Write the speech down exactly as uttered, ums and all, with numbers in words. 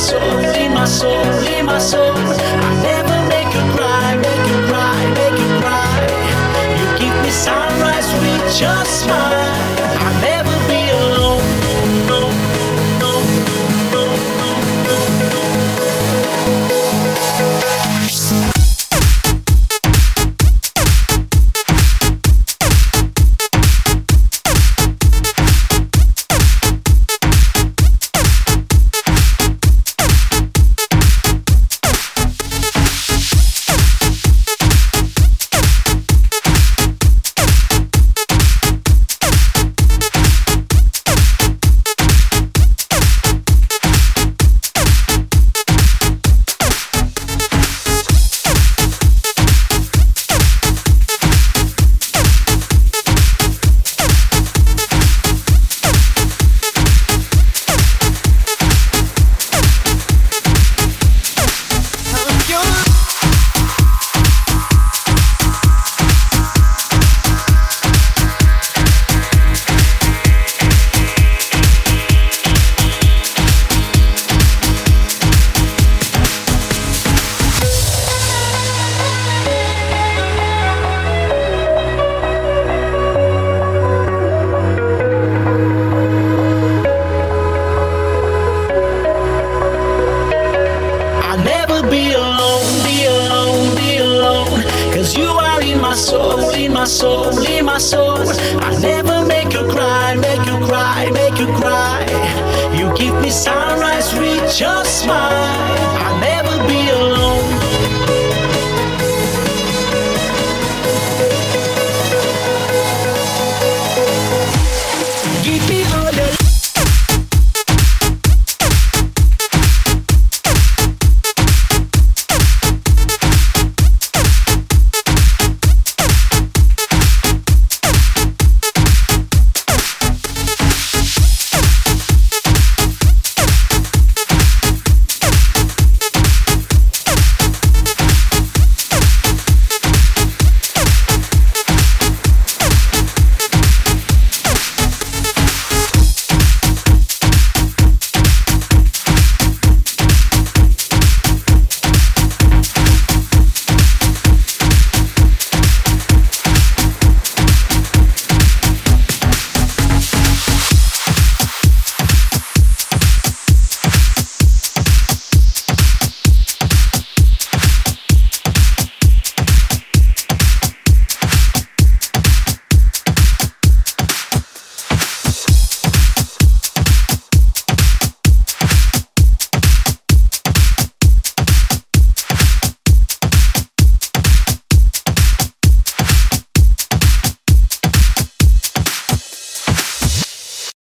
soul, in my soul, in my soul. I never make you cry, make you cry, make you cry. You give me sunrise with your smile. I'll never be alone. No, no, no, no, no, no. Soul, in my soul, in my soul. I never make you cry, make you cry, make you cry. You give me sunrise with your smile.